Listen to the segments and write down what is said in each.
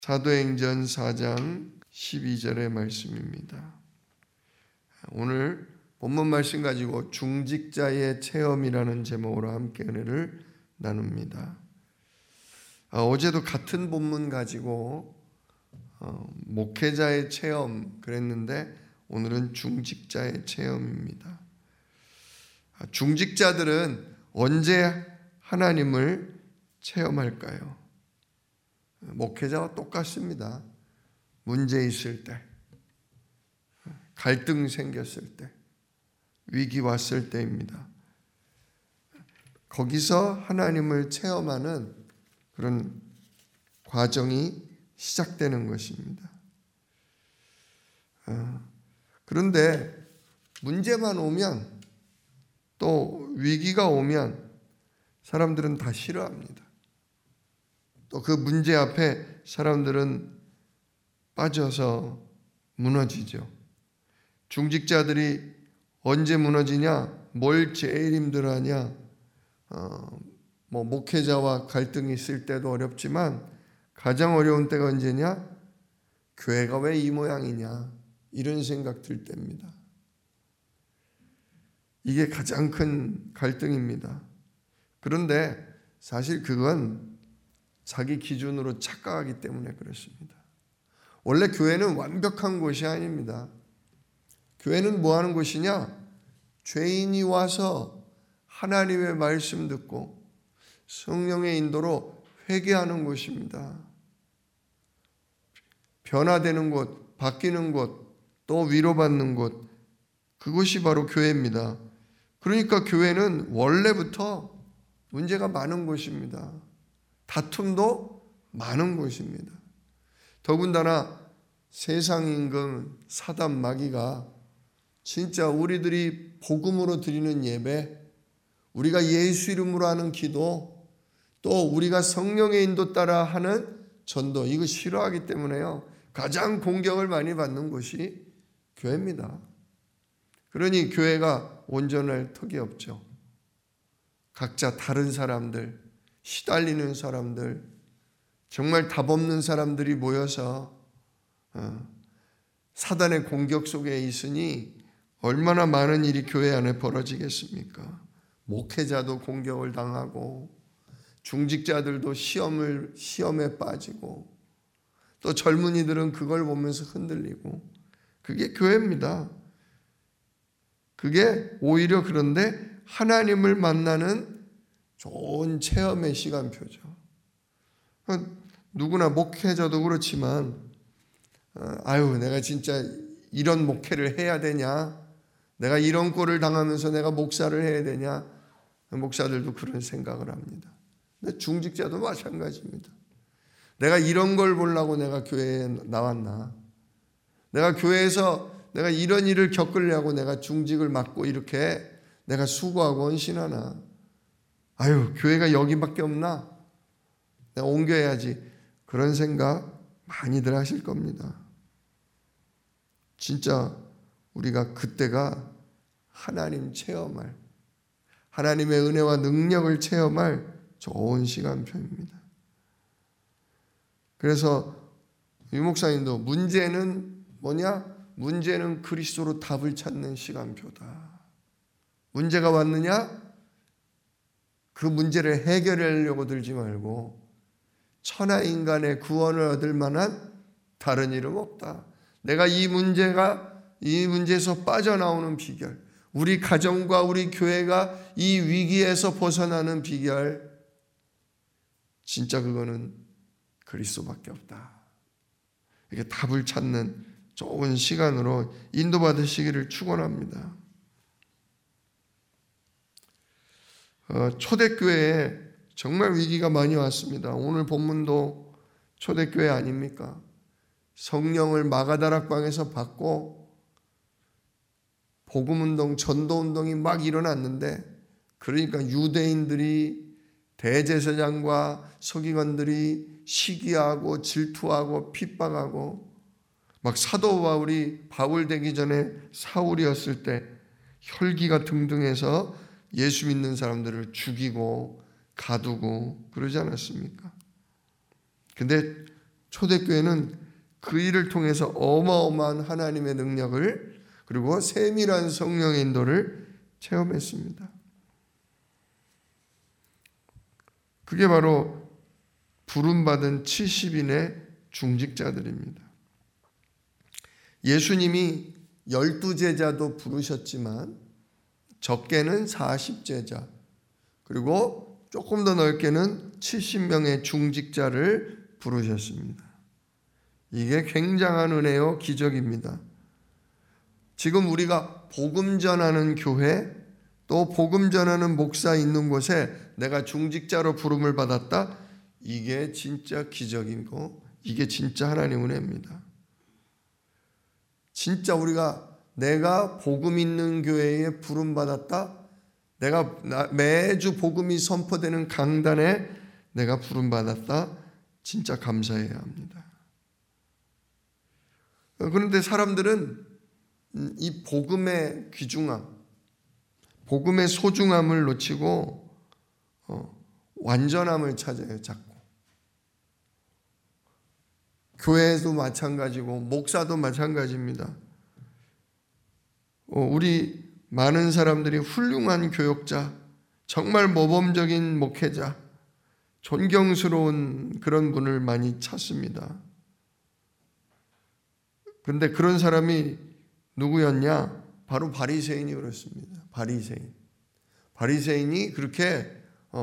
사도행전 4장 12절의 말씀입니다. 오늘 본문 말씀 가지고 중직자의 체험이라는 제목으로 함께 은혜를 나눕니다. 어제도 같은 본문 가지고 목회자의 체험 그랬는데 오늘은 중직자의 체험입니다. 중직자들은 언제 하나님을 체험할까요? 목회자와 똑같습니다. 문제 있을 때, 갈등 생겼을 때, 위기 왔을 때입니다. 거기서 하나님을 체험하는 그런 과정이 시작되는 것입니다. 그런데 문제만 오면, 또 위기가 오면 사람들은 다 싫어합니다. 또 그 문제 앞에 사람들은 빠져서 무너지죠. 중직자들이 언제 무너지냐? 뭘 제일 힘들어하냐? 목회자와 갈등이 있을 때도 어렵지만 가장 어려운 때가 언제냐? 교회가 왜 이 모양이냐? 이런 생각 들 때입니다. 이게 가장 큰 갈등입니다. 그런데 사실 그건 자기 기준으로 착각하기 때문에 그렇습니다. 원래 교회는 완벽한 곳이 아닙니다. 교회는 뭐 하는 곳이냐? 죄인이 와서 하나님의 말씀 듣고 성령의 인도로 회개하는 곳입니다. 변화되는 곳, 바뀌는 곳, 또 위로받는 곳, 그것이 바로 교회입니다. 그러니까 교회는 원래부터 문제가 많은 곳입니다. 다툼도 많은 곳입니다. 더군다나 세상 임금 사단 마귀가 진짜 우리들이 복음으로 드리는 예배, 우리가 예수 이름으로 하는 기도, 또 우리가 성령의 인도 따라 하는 전도, 이거 싫어하기 때문에요. 가장 공격을 많이 받는 곳이 교회입니다. 그러니 교회가 온전할 턱이 없죠. 각자 다른 사람들, 시달리는 사람들, 정말 답 없는 사람들이 모여서 사단의 공격 속에 있으니 얼마나 많은 일이 교회 안에 벌어지겠습니까? 목회자도 공격을 당하고 중직자들도 시험에 빠지고 또 젊은이들은 그걸 보면서 흔들리고, 그게 교회입니다. 그게 오히려 그런데 하나님을 만나는 좋은 체험의 시간표죠. 누구나 목회자도 그렇지만 내가 진짜 이런 목회를 해야 되냐? 내가 이런 꼴을 당하면서 내가 목사를 해야 되냐? 목사들도 그런 생각을 합니다. 근데 중직자도 마찬가지입니다. 내가 이런 걸 보려고 내가 교회에 나왔나? 내가 교회에서 내가 이런 일을 겪으려고 내가 중직을 맡고 이렇게 내가 수고하고 헌신하나? 교회가 여기밖에 없나? 내가 옮겨야지. 그런 생각 많이들 하실 겁니다. 진짜 우리가 그때가 하나님 체험할, 하나님의 은혜와 능력을 체험할 좋은 시간표입니다. 그래서 유 목사님도 문제는 뭐냐? 문제는 그리스도로 답을 찾는 시간표다. 문제가 왔느냐? 그 문제를 해결하려고 들지 말고 천하 인간의 구원을 얻을 만한 다른 이름 없다. 내가 이 문제에서 빠져나오는 비결, 우리 가정과 우리 교회가 이 위기에서 벗어나는 비결, 진짜 그거는 그리스도밖에 없다. 이렇게 답을 찾는 좋은 시간으로 인도받으시기를 축원합니다. 초대교회에 정말 위기가 많이 왔습니다. 오늘 본문도 초대교회 아닙니까? 성령을 마가다락방에서 받고 복음운동, 전도운동이 막 일어났는데, 그러니까 유대인들이, 대제사장과 서기관들이 시기하고 질투하고 핍박하고, 막 사도 바울 되기 전에 사울이었을 때 혈기가 등등해서 예수 믿는 사람들을 죽이고 가두고 그러지 않았습니까? 근데 초대교회는 그 일을 통해서 어마어마한 하나님의 능력을 그리고 세밀한 성령의 인도를 체험했습니다. 그게 바로 부름받은 70인의 중직자들입니다. 예수님이 12제자도 부르셨지만 적게는 40제자 그리고 조금 더 넓게는 70명의 중직자를 부르셨습니다. 이게 굉장한 은혜요 기적입니다. 지금 우리가 복음 전하는 교회 또 복음 전하는 목사 있는 곳에 내가 중직자로 부름을 받았다. 이게 진짜 기적이고 이게 진짜 하나님의 은혜입니다. 진짜 내가 복음 있는 교회에 부름 받았다. 내가 매주 복음이 선포되는 강단에 내가 부름 받았다. 진짜 감사해야 합니다. 그런데 사람들은 이 복음의 귀중함, 복음의 소중함을 놓치고 완전함을 찾아요, 자꾸. 교회도 마찬가지고 목사도 마찬가지입니다. 우리 많은 사람들이 훌륭한 교역자, 정말 모범적인 목회자, 존경스러운 그런 분을 많이 찾습니다. 그런데 그런 사람이 누구였냐? 바로 바리새인이 그렇습니다. 바리새인이 그렇게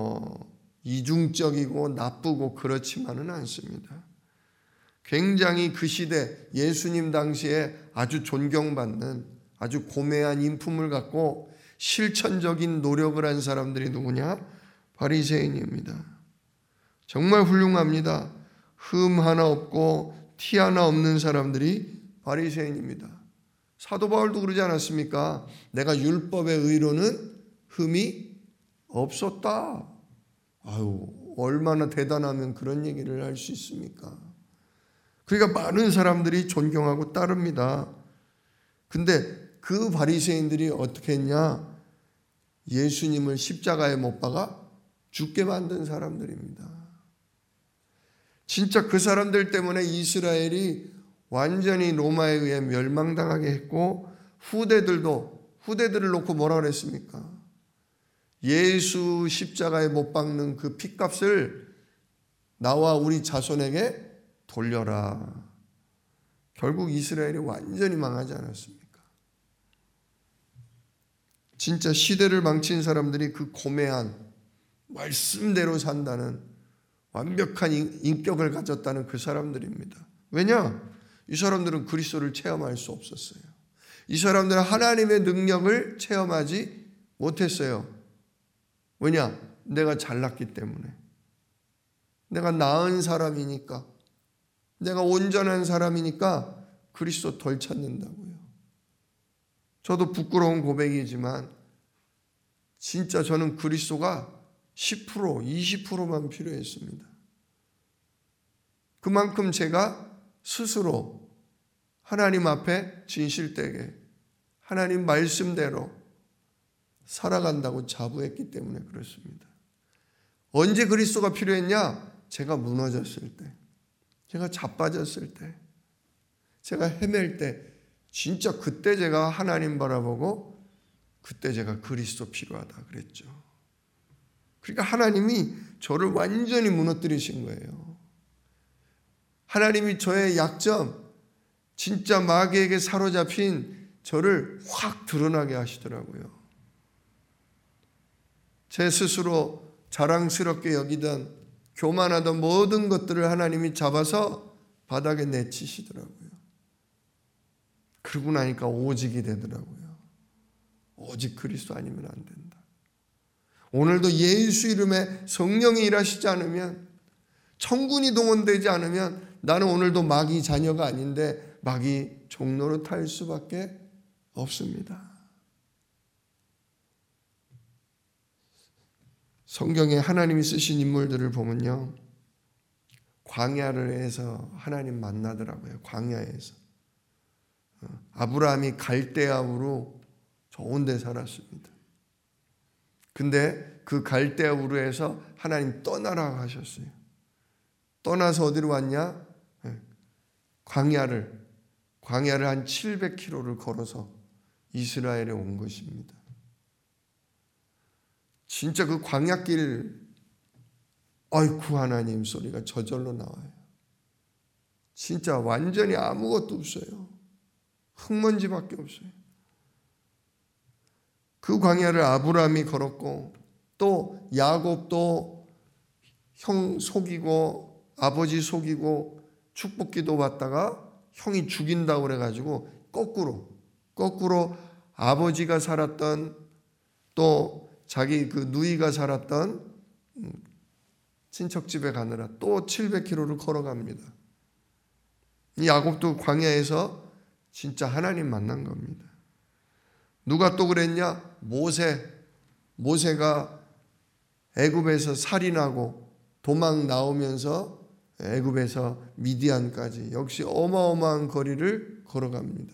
이중적이고 나쁘고 그렇지만은 않습니다. 굉장히 그 시대 예수님 당시에 아주 존경받는 아주 고매한 인품을 갖고 실천적인 노력을 한 사람들이 누구냐? 바리새인입니다. 정말 훌륭합니다. 흠 하나 없고 티 하나 없는 사람들이 바리새인입니다. 사도 바울도 그러지 않았습니까? 내가 율법의 의로는 흠이 없었다. 아유, 얼마나 대단하면 그런 얘기를 할 수 있습니까? 그러니까 많은 사람들이 존경하고 따릅니다. 근데 그 바리새인들이 어떻게 했냐? 예수님을 십자가에 못 박아 죽게 만든 사람들입니다. 진짜 그 사람들 때문에 이스라엘이 완전히 로마에 의해 멸망당하게 했고 후대들을 놓고 뭐라 그랬습니까? 예수 십자가에 못 박는 그 핏값을 나와 우리 자손에게 돌려라. 결국 이스라엘이 완전히 망하지 않았습니까? 진짜 시대를 망친 사람들이 그 고매한 말씀대로 산다는 완벽한 인격을 가졌다는 그 사람들입니다. 왜냐? 이 사람들은 그리스도를 체험할 수 없었어요. 이 사람들은 하나님의 능력을 체험하지 못했어요. 왜냐? 내가 잘났기 때문에. 내가 나은 사람이니까. 내가 온전한 사람이니까 그리스도 덜 찾는다고요. 저도 부끄러운 고백이지만 진짜 저는 그리스도가 10%, 20%만 필요했습니다. 그만큼 제가 스스로 하나님 앞에 진실되게 하나님 말씀대로 살아간다고 자부했기 때문에 그렇습니다. 언제 그리스도가 필요했냐? 제가 무너졌을 때, 제가 자빠졌을 때, 제가 헤맬 때, 진짜 그때 제가 하나님 바라보고 그때 제가 그리스도 필요하다 그랬죠. 그러니까 하나님이 저를 완전히 무너뜨리신 거예요. 하나님이 저의 약점, 진짜 마귀에게 사로잡힌 저를 확 드러나게 하시더라고요. 제 스스로 자랑스럽게 여기던 교만하던 모든 것들을 하나님이 잡아서 바닥에 내치시더라고요. 그러고 나니까 오직이 되더라고요. 오직 그리스도 아니면 안 된다. 오늘도 예수 이름에 성령이 일하시지 않으면, 천군이 동원되지 않으면 나는 오늘도 마귀 자녀가 아닌데 마귀 종로로 탈 수밖에 없습니다. 성경에 하나님이 쓰신 인물들을 보면요, 광야에서 하나님 만나더라고요. 광야에서. 아브라함이 갈대아우로 좋은 데 살았습니다. 근데 그 갈대아우르에서 하나님 떠나라 하셨어요. 떠나서 어디로 왔냐? 광야를 한 700km를 걸어서 이스라엘에 온 것입니다. 진짜 그 광야길, 아이쿠 하나님 소리가 저절로 나와요. 진짜 완전히 아무것도 없어요. 흙먼지밖에 없어요. 그 광야를 아브라함이 걸었고, 또 야곱도 형 속이고 아버지 속이고 축복기도 받다가 형이 죽인다고 그래가지고 거꾸로 아버지가 살았던, 또 자기 그 누이가 살았던 친척집에 가느라 또 700km를 걸어갑니다. 이 야곱도 광야에서 진짜 하나님 만난 겁니다. 누가 또 그랬냐? 모세가 애굽에서 살인하고 도망 나오면서 애굽에서 미디안까지 역시 어마어마한 거리를 걸어갑니다.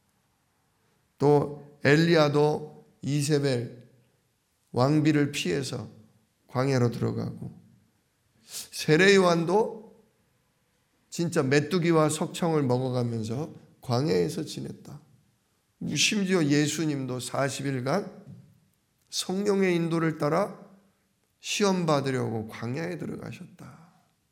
또 엘리야도 이세벨 왕비를 피해서 광야로 들어가고, 세례요한도 진짜 메뚜기와 석청을 먹어가면서 광야에서 지냈다. 심지어 예수님도 40일간 성령의 인도를 따라 시험 받으려고 광야에 들어가셨다.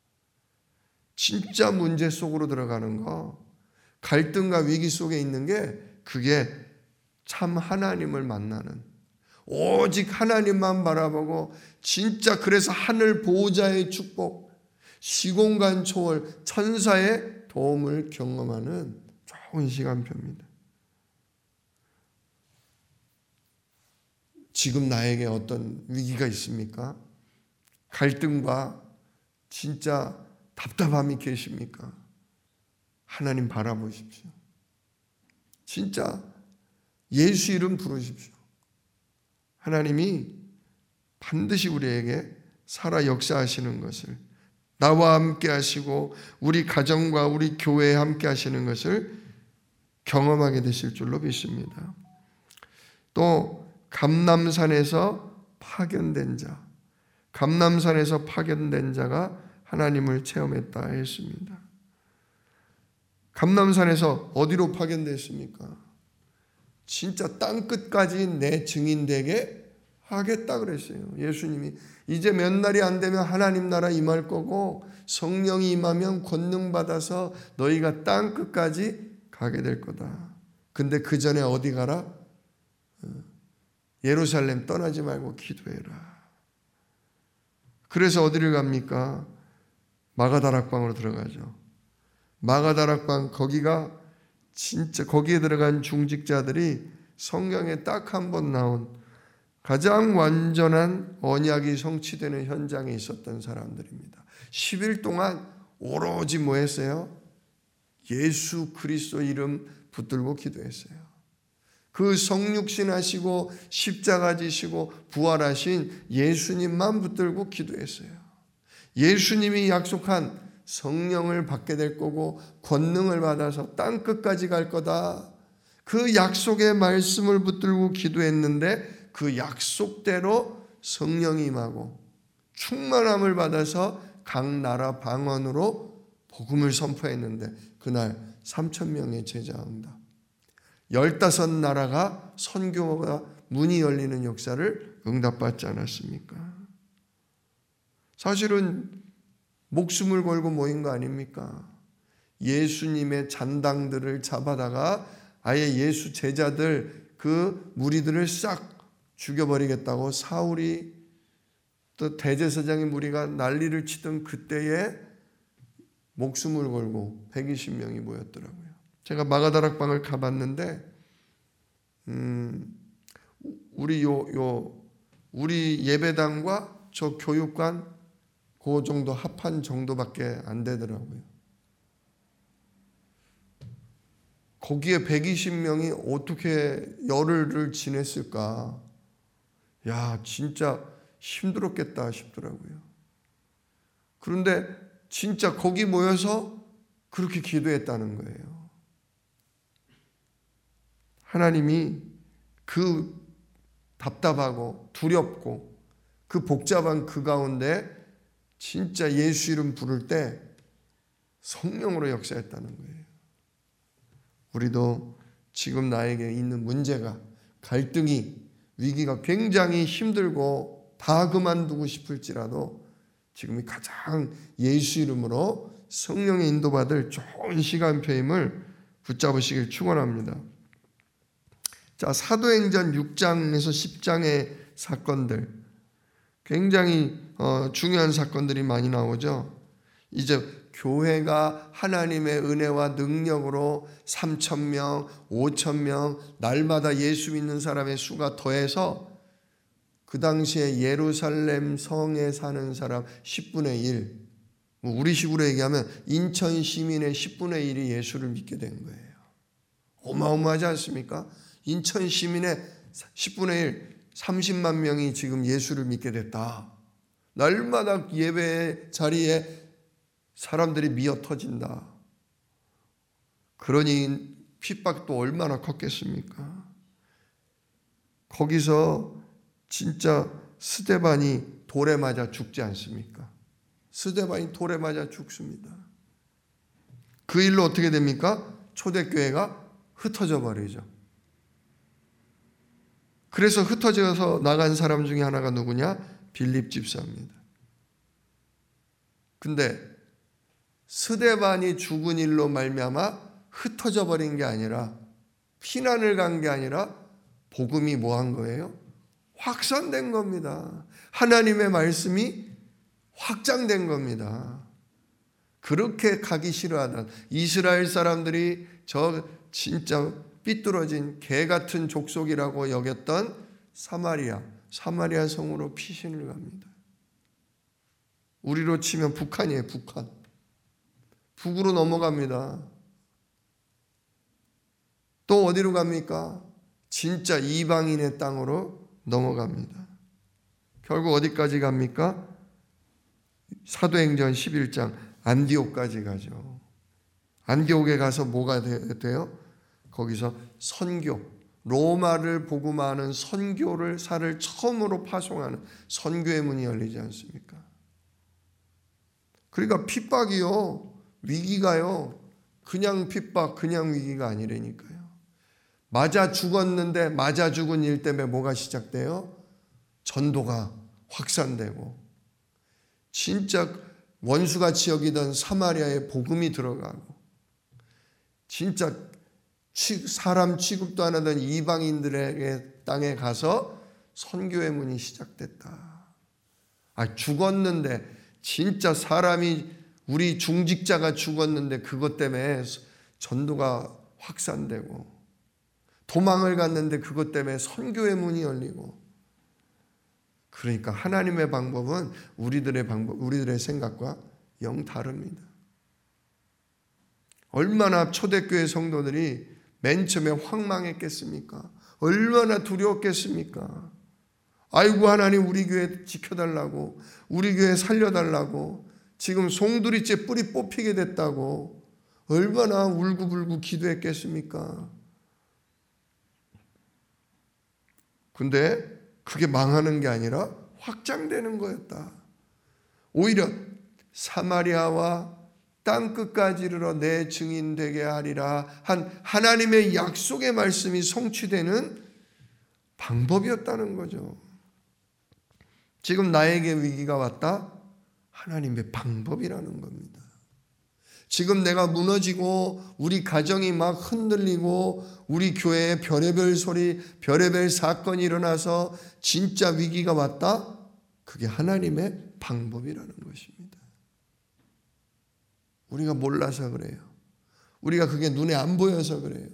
진짜 문제 속으로 들어가는 거, 갈등과 위기 속에 있는 게 그게 참 하나님을 만나는, 오직 하나님만 바라보고 진짜 그래서 하늘 보호자의 축복, 시공간 초월 천사의 도움을 경험하는 좋은 시간표입니다. 지금 나에게 어떤 위기가 있습니까? 갈등과 진짜 답답함이 계십니까? 하나님 바라보십시오. 진짜 예수 이름 부르십시오. 하나님이 반드시 우리에게 살아 역사하시는 것을, 나와 함께 하시고 우리 가정과 우리 교회에 함께 하시는 것을 경험하게 되실 줄로 믿습니다. 또 감람산에서 파견된 자가 하나님을 체험했다 했습니다. 감람산에서 어디로 파견됐습니까? 진짜 땅끝까지 내 증인 되게 하겠다 그랬어요. 예수님이 이제 몇 날이 안 되면 하나님 나라 임할 거고, 성령이 임하면 권능 받아서 너희가 땅끝까지 가게 될 거다. 근데 그 전에 어디 가라? 예루살렘 떠나지 말고 기도해라. 그래서 어디를 갑니까? 마가다락방으로 들어가죠. 마가다락방, 거기가 진짜 거기에 들어간 중직자들이 성경에 딱 한 번 나온 가장 완전한 언약이 성취되는 현장에 있었던 사람들입니다. 10일 동안 오로지 뭐 했어요? 예수 그리스도 이름 붙들고 기도했어요. 그 성육신 하시고 십자가 지시고 부활하신 예수님만 붙들고 기도했어요. 예수님이 약속한 성령을 받게 될 거고 권능을 받아서 땅끝까지 갈 거다. 그 약속의 말씀을 붙들고 기도했는데 그 약속대로 성령이 임하고 충만함을 받아서 각 나라 방언으로 복음을 선포했는데 그날 3,000명의 제자 응답, 15나라가 선교가 문이 열리는 역사를 응답받지 않았습니까? 사실은 목숨을 걸고 모인 거 아닙니까? 예수님의 잔당들을 잡아다가 아예 예수 제자들 그 무리들을 싹 죽여버리겠다고 사울이 또 대제사장의 무리가 난리를 치던 그때에 목숨을 걸고 120명이 모였더라고요. 제가 마가다락방을 가봤는데 우리 예배당과 저 교육관 그 정도 합한 정도밖에 안 되더라고요. 거기에 120명이 어떻게 열흘을 지냈을까? 야, 진짜 힘들었겠다 싶더라고요. 그런데 진짜 거기 모여서 그렇게 기도했다는 거예요. 하나님이 그 답답하고 두렵고 그 복잡한 그 가운데 진짜 예수 이름 부를 때 성령으로 역사했다는 거예요. 우리도 지금 나에게 있는 문제가, 갈등이, 위기가 굉장히 힘들고 다 그만두고 싶을지라도 지금이 가장 예수 이름으로 성령의 인도받을 좋은 시간표임을 붙잡으시길 축원합니다. 자, 사도행전 6장에서 10장의 사건들, 굉장히 중요한 사건들이 많이 나오죠. 이제 교회가 하나님의 은혜와 능력으로 3,000명, 5,000명, 날마다 예수 믿는 사람의 수가 더해서 그 당시에 예루살렘 성에 사는 사람 10분의 1, 우리 식으로 얘기하면 인천 시민의 10분의 1이 예수를 믿게 된 거예요. 어마어마하지 않습니까? 인천 시민의 10분의 1, 30만 명이 지금 예수를 믿게 됐다. 날마다 예배 자리에 사람들이 미어 터진다. 그러니 핍박도 얼마나 컸겠습니까? 거기서 진짜 스데반이 돌에 맞아 죽지 않습니까? 스데반이 돌에 맞아 죽습니다. 그 일로 어떻게 됩니까? 초대교회가 흩어져 버리죠. 그래서 흩어져서 나간 사람 중에 하나가 누구냐? 빌립 집사입니다. 근데 스데반이 죽은 일로 말미암아 흩어져 버린 게 아니라, 피난을 간 게 아니라 복음이 뭐 한 거예요? 확산된 겁니다. 하나님의 말씀이 확장된 겁니다. 그렇게 가기 싫어하던 이스라엘 사람들이 저 진짜 삐뚤어진 개 같은 족속이라고 여겼던 사마리아 성으로 피신을 갑니다. 우리로 치면 북한이에요, 북한. 북으로 넘어갑니다. 또 어디로 갑니까? 진짜 이방인의 땅으로 넘어갑니다. 결국 어디까지 갑니까? 사도행전 11장 안디옥까지 가죠. 안디옥에 가서 뭐가 돼요? 거기서 선교, 로마를 복음하는 선교를 사를 처음으로 파송하는 선교의 문이 열리지 않습니까? 그러니까 핍박이요, 위기가요, 그냥 핍박, 그냥 위기가 아니라니까요. 맞아 죽었는데 맞아 죽은 일 때문에 뭐가 시작돼요? 전도가 확산되고 진짜 원수같이 여기던 사마리아에 복음이 들어가고 진짜 사람 취급도 안 하던 이방인들에게 땅에 가서 선교의 문이 시작됐다. 죽었는데 진짜 사람이, 우리 중직자가 죽었는데 그것 때문에 전도가 확산되고, 도망을 갔는데 그것 때문에 선교의 문이 열리고. 그러니까 하나님의 방법은 우리들의 생각과 영 다릅니다. 얼마나 초대교회 성도들이 맨 처음에 황망했겠습니까? 얼마나 두려웠겠습니까? 아이고 하나님, 우리 교회 지켜달라고, 우리 교회 살려달라고, 지금 송두리째 뿌리 뽑히게 됐다고 얼마나 울고불고 기도했겠습니까? 근데 그게 망하는 게 아니라 확장되는 거였다. 오히려 사마리아와 땅끝까지 이르러 내 증인 되게 하리라 한 하나님의 약속의 말씀이 성취되는 방법이었다는 거죠. 지금 나에게 위기가 왔다? 하나님의 방법이라는 겁니다. 지금 내가 무너지고 우리 가정이 막 흔들리고 우리 교회에 별의별 소리, 별의별 사건이 일어나서 진짜 위기가 왔다? 그게 하나님의 방법이라는 것입니다. 우리가 몰라서 그래요. 우리가 그게 눈에 안 보여서 그래요.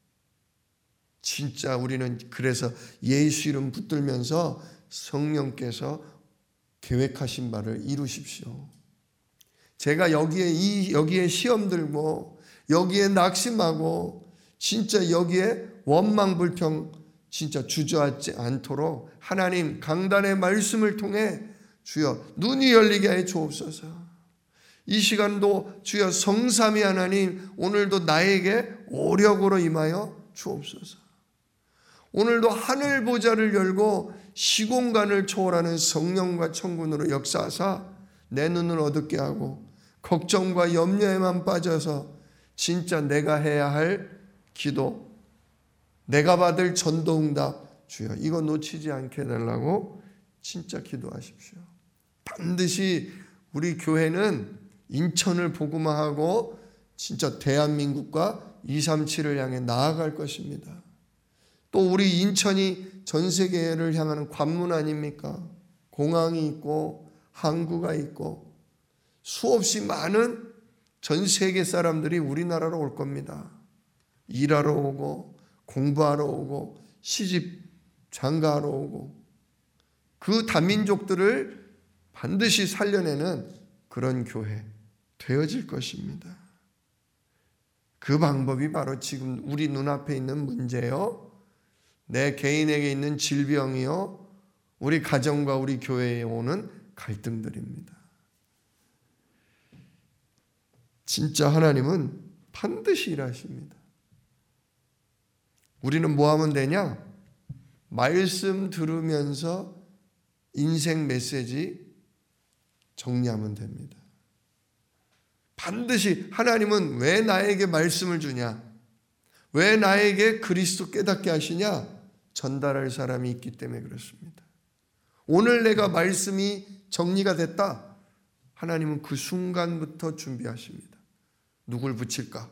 진짜 우리는 그래서 예수 이름 붙들면서 성령께서 계획하신 바를 이루십시오. 제가 여기에 시험 들고 여기에 낙심하고 진짜 여기에 원망불평 진짜 주저앉지 않도록 하나님 강단의 말씀을 통해 주여 눈이 열리게 해 주옵소서. 이 시간도 주여 성삼위 하나님 오늘도 나에게 오력으로 임하여 주옵소서. 오늘도 하늘 보좌를 열고 시공간을 초월하는 성령과 천군으로 역사하사 내 눈을 어둡게 하고 걱정과 염려에만 빠져서 진짜 내가 해야 할 기도, 내가 받을 전도응답, 주여 이거 놓치지 않게 해달라고 진짜 기도하십시오. 반드시 우리 교회는 인천을 복음화하고 진짜 대한민국과 237을 향해 나아갈 것입니다. 또 우리 인천이 전 세계를 향하는 관문 아닙니까? 공항이 있고 항구가 있고 수없이 많은 전 세계 사람들이 우리나라로 올 겁니다. 일하러 오고 공부하러 오고 시집 장가하러 오고 그 다민족들을 반드시 살려내는 그런 교회 되어질 것입니다. 그 방법이 바로 지금 우리 눈앞에 있는 문제요, 내 개인에게 있는 질병이요, 우리 가정과 우리 교회에 오는 갈등들입니다. 진짜 하나님은 반드시 일하십니다. 우리는 뭐 하면 되냐? 말씀 들으면서 인생 메시지 정리하면 됩니다. 반드시 하나님은 왜 나에게 말씀을 주냐? 왜 나에게 그리스도 깨닫게 하시냐? 전달할 사람이 있기 때문에 그렇습니다. 오늘 내가 말씀이 정리가 됐다. 하나님은 그 순간부터 준비하십니다. 누굴 붙일까?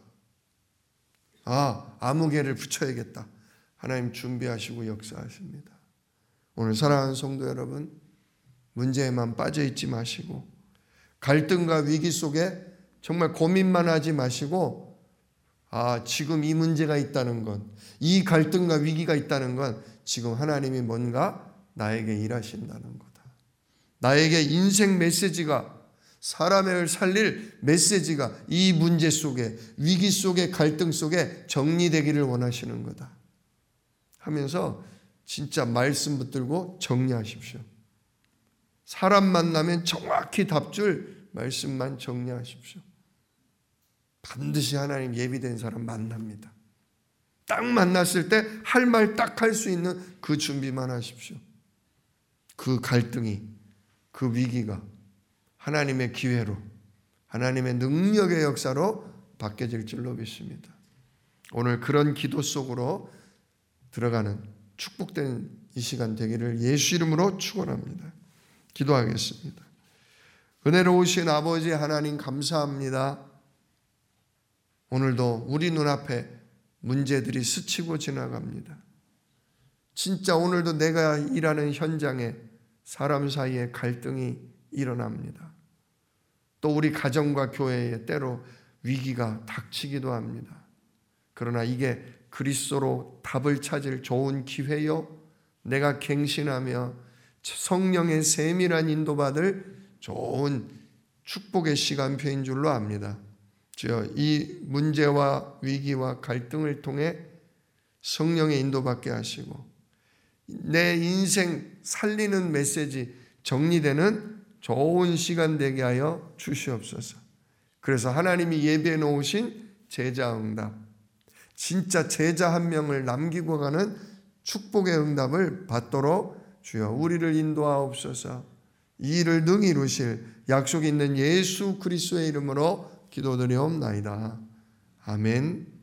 아무개를 붙여야겠다. 하나님 준비하시고 역사하십니다. 오늘 사랑하는 성도 여러분, 문제에만 빠져 있지 마시고 갈등과 위기 속에 정말 고민만 하지 마시고 지금 이 문제가 있다는 건, 이 갈등과 위기가 있다는 건 지금 하나님이 뭔가 나에게 일하신다는 거다. 나에게 인생 메시지가, 사람을 살릴 메시지가 이 문제 속에, 위기 속에, 갈등 속에 정리되기를 원하시는 거다 하면서 진짜 말씀 붙들고 정리하십시오. 사람 만나면 정확히 답줄 말씀만 정리하십시오. 반드시 하나님 예비된 사람 만납니다. 딱 만났을 때 할 말 딱 할 수 있는 그 준비만 하십시오. 그 갈등이, 그 위기가 하나님의 기회로, 하나님의 능력의 역사로 바뀌어질 줄로 믿습니다. 오늘 그런 기도 속으로 들어가는 축복된 이 시간 되기를 예수 이름으로 축원합니다. 기도하겠습니다. 은혜로우신 아버지 하나님 감사합니다. 오늘도 우리 눈앞에 문제들이 스치고 지나갑니다. 진짜 오늘도 내가 일하는 현장에 사람 사이에 갈등이 일어납니다. 또 우리 가정과 교회에 때로 위기가 닥치기도 합니다. 그러나 이게 그리스도로 답을 찾을 좋은 기회요, 내가 갱신하며 성령의 세밀한 인도받을 좋은 축복의 시간표인 줄로 압니다. 주여, 이 문제와 위기와 갈등을 통해 성령의 인도받게 하시고 내 인생 살리는 메시지 정리되는 좋은 시간 되게 하여 주시옵소서. 그래서 하나님이 예비해 놓으신 제자 응답, 진짜 제자 한 명을 남기고 가는 축복의 응답을 받도록 주여 우리를 인도하옵소서. 이 일을 능히 이루실 약속이 있는 예수 그리스도의 이름으로 기도드리옵나이다. 아멘.